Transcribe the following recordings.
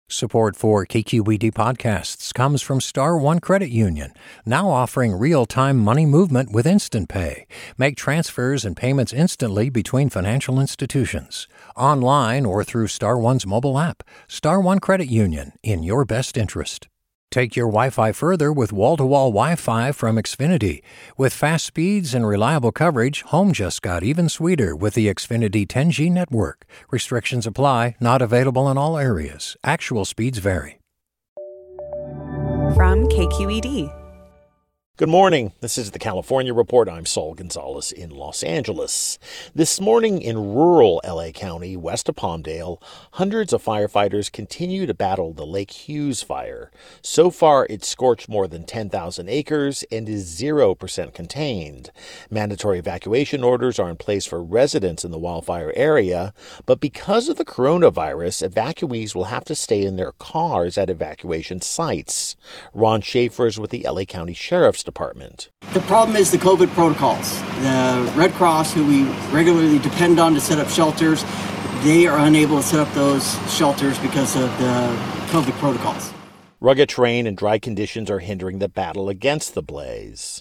Support for KQED podcasts comes from Star One Credit Union, now offering real-time money movement with Instant Pay. Make transfers and payments instantly between financial institutions, online or through Star One's mobile app. Star One Credit Union, in your best interest. Take your Wi-Fi further with wall-to-wall Wi-Fi from Xfinity. With fast speeds and reliable coverage, home just got even sweeter with the Xfinity 10G network. Restrictions apply, not available in all areas. Actual speeds vary. From KQED. Good morning. This is the California Report. I'm Saul Gonzalez in Los Angeles. This morning in rural LA County, west of Palmdale, hundreds of firefighters continue to battle the Lake Hughes fire. So far, it's scorched more than 10,000 acres and is 0% contained. Mandatory evacuation orders are in place for residents in the wildfire area, but because of the coronavirus, evacuees will have to stay in their cars at evacuation sites. Ron Schaefer is with the LA County Sheriff's Department. The problem is the COVID protocols. The Red Cross, who we regularly depend on to set up shelters, they are unable to set up those shelters because of the COVID protocols. Rugged terrain and dry conditions are hindering the battle against the blaze.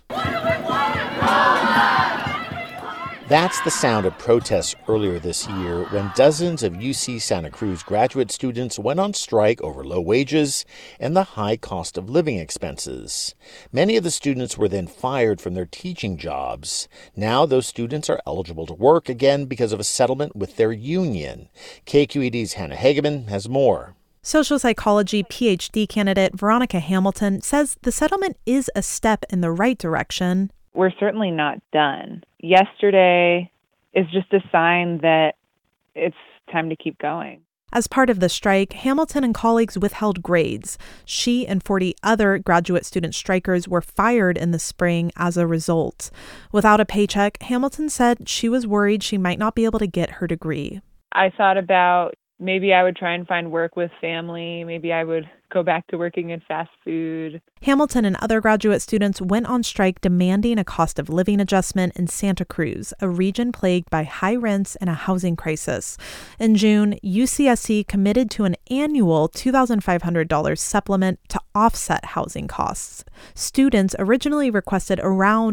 That's the sound of protests earlier this year when dozens of UC Santa Cruz graduate students went on strike over low wages and the high cost of living expenses. Many of the students were then fired from their teaching jobs. Now those students are eligible to work again because of a settlement with their union. KQED's Hannah Hageman has more. Social psychology PhD candidate Veronica Hamilton says the settlement is a step in the right direction. We're certainly not done. Yesterday is just a sign that it's time to keep going. As part of the strike, Hamilton and colleagues withheld grades. She and 40 other graduate student strikers were fired in the spring as a result. Without a paycheck, Hamilton said she was worried she might not be able to get her degree. I thought about maybe I would try and find work with family. Maybe I would go back to working in fast food. Hamilton and other graduate students went on strike demanding a cost of living adjustment in Santa Cruz, a region plagued by high rents and a housing crisis. In June, UCSC committed to an annual $2,500 supplement to offset housing costs. Students originally requested around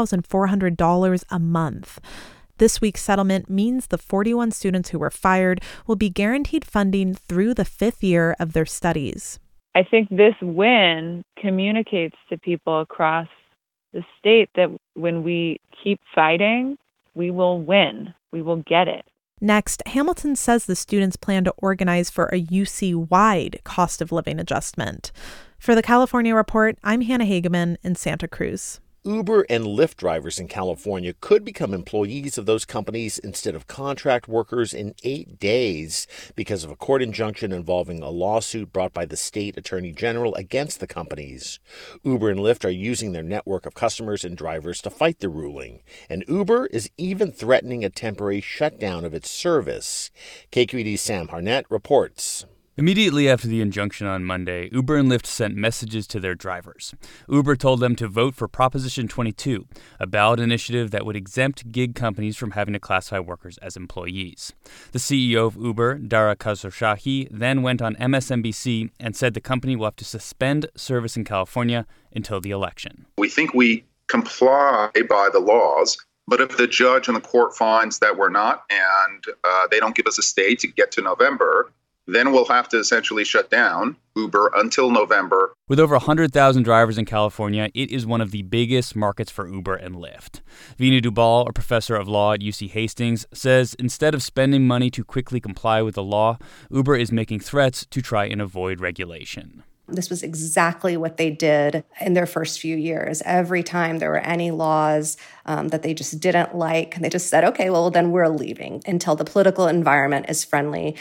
$1,400 a month. This week's settlement means the 41 students who were fired will be guaranteed funding through the fifth year of their studies. I think this win communicates to people across the state that when we keep fighting, we will win. We will get it. Next, Hamilton says the students plan to organize for a UC-wide cost of living adjustment. For the California Report, I'm Hannah Hageman in Santa Cruz. Uber and Lyft drivers in California could become employees of those companies instead of contract workers in 8 days because of a court injunction involving a lawsuit brought by the state attorney general against the companies. Uber and Lyft are using their network of customers and drivers to fight the ruling, and Uber is even threatening a temporary shutdown of its service. KQED's Sam Harnett reports. Immediately after the injunction on Monday, Uber and Lyft sent messages to their drivers. Uber told them to vote for Proposition 22, a ballot initiative that would exempt gig companies from having to classify workers as employees. The CEO of Uber, Dara Khosrowshahi, then went on MSNBC and said the company will have to suspend service in California until the election. We think we comply by the laws, but if the judge and the court finds that we're not and they don't give us a stay to get to November, then we'll have to essentially shut down Uber until November. With over 100,000 drivers in California, it is one of the biggest markets for Uber and Lyft. Veena Dubal, a professor of law at UC Hastings, says instead of spending money to quickly comply with the law, Uber is making threats to try and avoid regulation. This was exactly what they did in their first few years. Every time there were any laws that they just didn't like, they just said, okay, well, then we're leaving until the political environment is friendly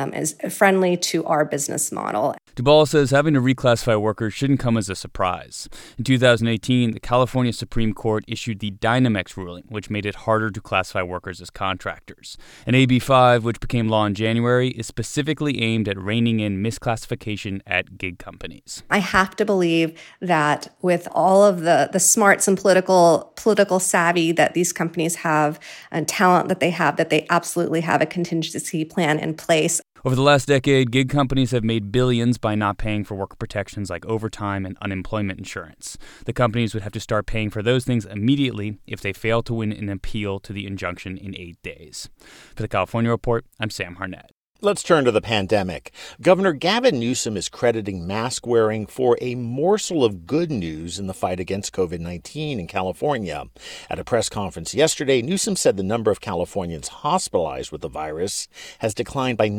to our business model. Dubal says having to reclassify workers shouldn't come as a surprise. In 2018, the California Supreme Court issued the Dynamex ruling, which made it harder to classify workers as contractors. And AB 5, which became law in January, is specifically aimed at reining in misclassification at gig companies. I have to believe that with all of the smarts and political savvy that these companies have and talent that they absolutely have a contingency plan in place. Over the last decade, gig companies have made billions by not paying for worker protections like overtime and unemployment insurance. The companies would have to start paying for those things immediately if they fail to win an appeal to the injunction in 8 days. For the California Report, I'm Sam Harnett. Let's turn to the pandemic. Governor Gavin Newsom is crediting mask wearing for a morsel of good news in the fight against COVID-19 in California. At a press conference yesterday, Newsom said the number of Californians hospitalized with the virus has declined by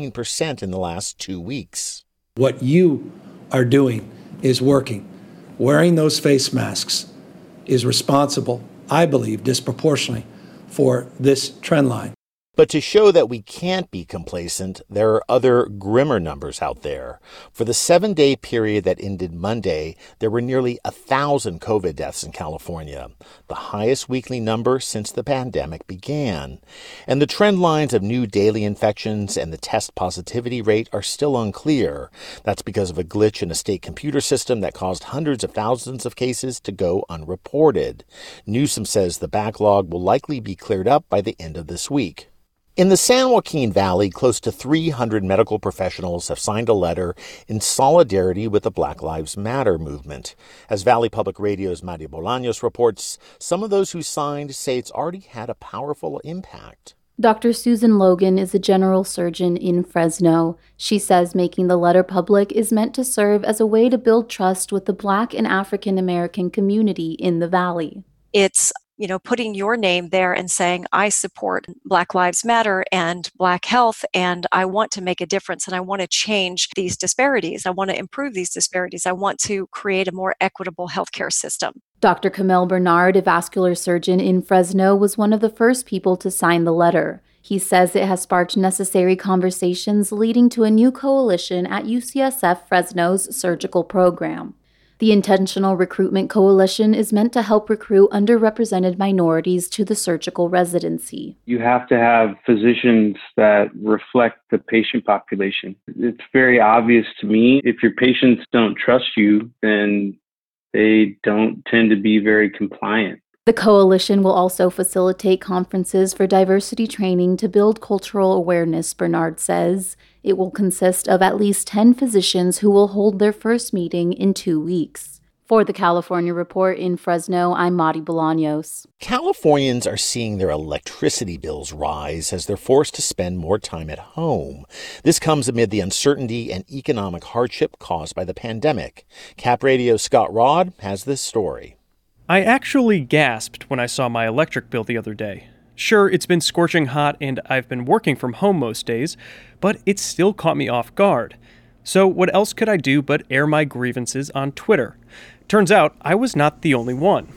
19% in the last 2 weeks. What you are doing is working. Wearing those face masks is responsible, I believe, disproportionately for this trend line. But to show that we can't be complacent, there are other grimmer numbers out there. For the 7-day period that ended Monday, there were nearly 1,000 COVID deaths in California, the highest weekly number since the pandemic began. And the trend lines of new daily infections and the test positivity rate are still unclear. That's because of a glitch in a state computer system that caused hundreds of thousands of cases to go unreported. Newsom says the backlog will likely be cleared up by the end of this week. In the San Joaquin Valley, close to 300 medical professionals have signed a letter in solidarity with the Black Lives Matter movement. As Valley Public Radio's Madi Bolaños reports, some of those who signed say it's already had a powerful impact. Dr. Susan Logan is a general surgeon in Fresno. She says making the letter public is meant to serve as a way to build trust with the Black and African American community in the Valley. It's putting your name there and saying, I support Black Lives Matter and Black health, and I want to make a difference, and I want to change these disparities. I want to improve these disparities. I want to create a more equitable healthcare system. Dr. Kamel Bernard, a vascular surgeon in Fresno, was one of the first people to sign the letter. He says it has sparked necessary conversations leading to a new coalition at UCSF Fresno's surgical program. The Intentional Recruitment Coalition is meant to help recruit underrepresented minorities to the surgical residency. You have to have physicians that reflect the patient population. It's very obvious to me, if your patients don't trust you, then they don't tend to be very compliant. The coalition will also facilitate conferences for diversity training to build cultural awareness, Bernard says. It will consist of at least 10 physicians who will hold their first meeting in 2 weeks. For the California Report in Fresno, I'm Madi Bolaños. Californians are seeing their electricity bills rise as they're forced to spend more time at home. This comes amid the uncertainty and economic hardship caused by the pandemic. Cap Radio's Scott Rod has this story. I actually gasped when I saw my electric bill the other day. Sure, it's been scorching hot and I've been working from home most days, but it still caught me off guard. So what else could I do but air my grievances on Twitter? Turns out I was not the only one.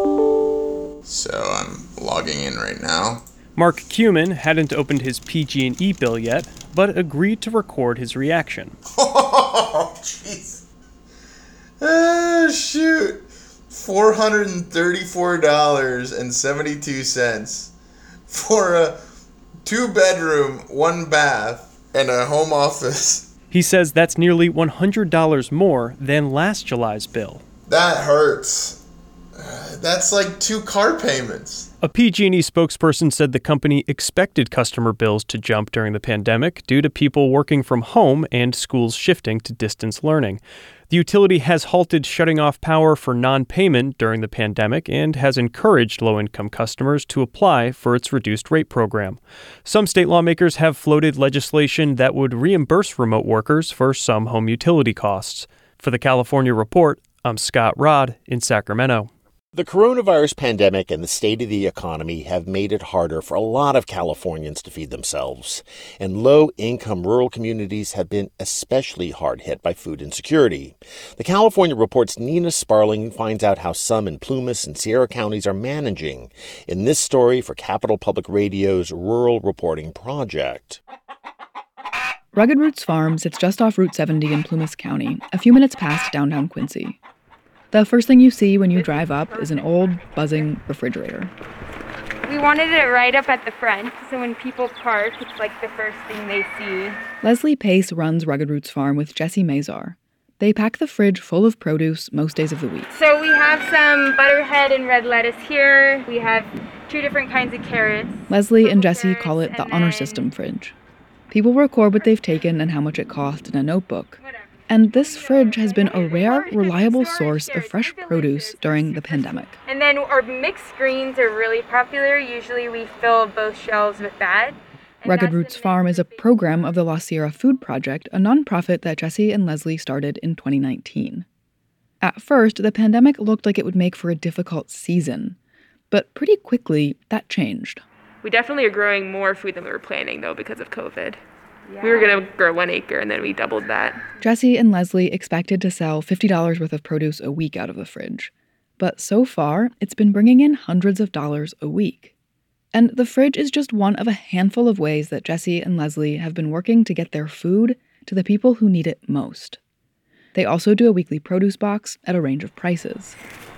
So I'm logging in right now. Mark Cumin hadn't opened his PG&E bill yet, but agreed to record his reaction. Oh, jeez. Shoot. $434.72 for a 2-bedroom, 1 bath, and a home office. He says that's nearly $100 more than last July's bill. That hurts. That's like 2 car payments. A PG&E spokesperson said the company expected customer bills to jump during the pandemic due to people working from home and schools shifting to distance learning. The utility has halted shutting off power for non-payment during the pandemic and has encouraged low-income customers to apply for its reduced rate program. Some state lawmakers have floated legislation that would reimburse remote workers for some home utility costs. For the California Report, I'm Scott Rod in Sacramento. The coronavirus pandemic and the state of the economy have made it harder for a lot of Californians to feed themselves. And low-income rural communities have been especially hard hit by food insecurity. The California Report's Nina Sparling finds out how some in Plumas and Sierra counties are managing in this story for Capital Public Radio's Rural Reporting Project. Rugged Roots Farm sits just off Route 70 in Plumas County, a few minutes past downtown Quincy. The first thing you see when you drive up is an old, buzzing refrigerator. We wanted it right up at the front, so when people park, it's like the first thing they see. Leslie Pace runs Rugged Roots Farm with Jesse Mazar. They pack the fridge full of produce most days of the week. So we have some butterhead and red lettuce here. We have 2 different kinds of carrots. Leslie and Jesse call it the honor system fridge. People record what they've taken and how much it cost in a notebook. And this fridge has been a rare, reliable source of fresh produce during the pandemic. And then our mixed greens are really popular. Usually we fill both shelves with that. Rugged Roots Farm is a program of the La Sierra Food Project, a nonprofit that Jesse and Leslie started in 2019. At first, the pandemic looked like it would make for a difficult season. But pretty quickly, that changed. We definitely are growing more food than we were planning, though, because of COVID. Yeah. We were going to grow 1 acre, and then we doubled that. Jesse and Leslie expected to sell $50 worth of produce a week out of the fridge. But so far, it's been bringing in hundreds of dollars a week. And the fridge is just one of a handful of ways that Jesse and Leslie have been working to get their food to the people who need it most. They also do a weekly produce box at a range of prices.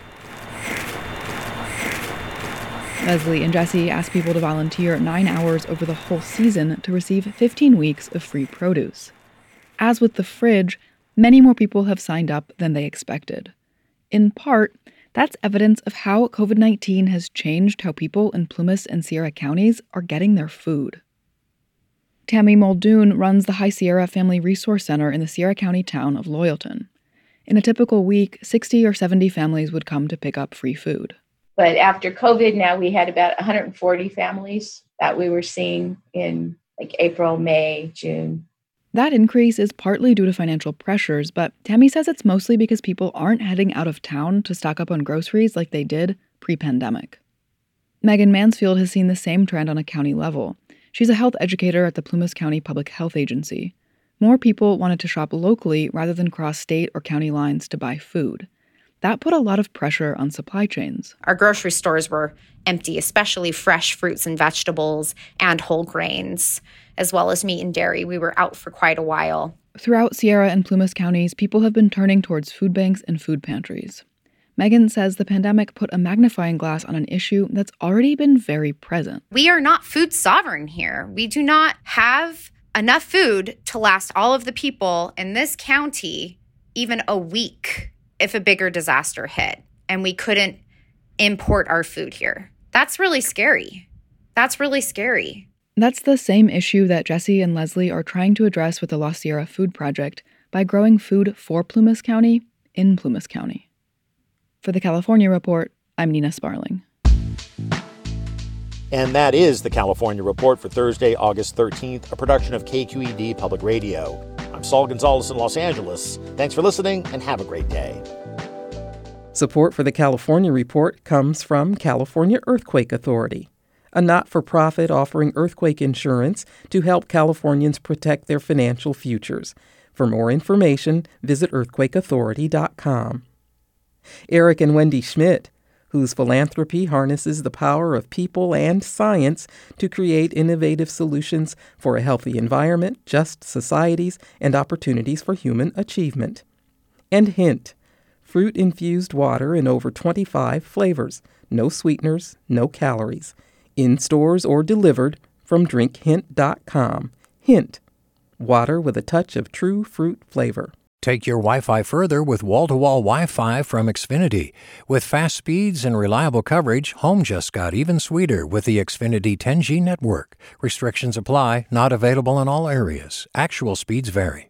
Leslie and Jesse asked people to volunteer 9 hours over the whole season to receive 15 weeks of free produce. As with the fridge, many more people have signed up than they expected. In part, that's evidence of how COVID-19 has changed how people in Plumas and Sierra counties are getting their food. Tammy Muldoon runs the High Sierra Family Resource Center in the Sierra County town of Loyalton. In a typical week, 60 or 70 families would come to pick up free food. But after COVID, now we had about 140 families that we were seeing in April, May, June. That increase is partly due to financial pressures, but Tammy says it's mostly because people aren't heading out of town to stock up on groceries like they did pre-pandemic. Megan Mansfield has seen the same trend on a county level. She's a health educator at the Plumas County Public Health Agency. More people wanted to shop locally rather than cross state or county lines to buy food. That put a lot of pressure on supply chains. Our grocery stores were empty, especially fresh fruits and vegetables and whole grains, as well as meat and dairy. We were out for quite a while. Throughout Sierra and Plumas counties, people have been turning towards food banks and food pantries. Megan says the pandemic put a magnifying glass on an issue that's already been very present. We are not food sovereign here. We do not have enough food to last all of the people in this county even a week if a bigger disaster hit and we couldn't import our food here. That's really scary. That's really scary. That's the same issue that Jesse and Leslie are trying to address with the La Sierra Food Project by growing food for Plumas County in Plumas County. For the California Report, I'm Nina Sparling. And that is the California Report for Thursday, August 13th, a production of KQED Public Radio. I'm Saul Gonzalez in Los Angeles. Thanks for listening and have a great day. Support for the California Report comes from California Earthquake Authority, a not-for-profit offering earthquake insurance to help Californians protect their financial futures. For more information, visit earthquakeauthority.com. Eric and Wendy Schmidt, whose philanthropy harnesses the power of people and science to create innovative solutions for a healthy environment, just societies, and opportunities for human achievement. And Hint, fruit-infused water in over 25 flavors, no sweeteners, no calories. In stores or delivered from drinkhint.com. Hint, water with a touch of true fruit flavor. Take your Wi-Fi further with wall-to-wall Wi-Fi from Xfinity. With fast speeds and reliable coverage, home just got even sweeter with the Xfinity 10G network. Restrictions apply, not available in all areas. Actual speeds vary.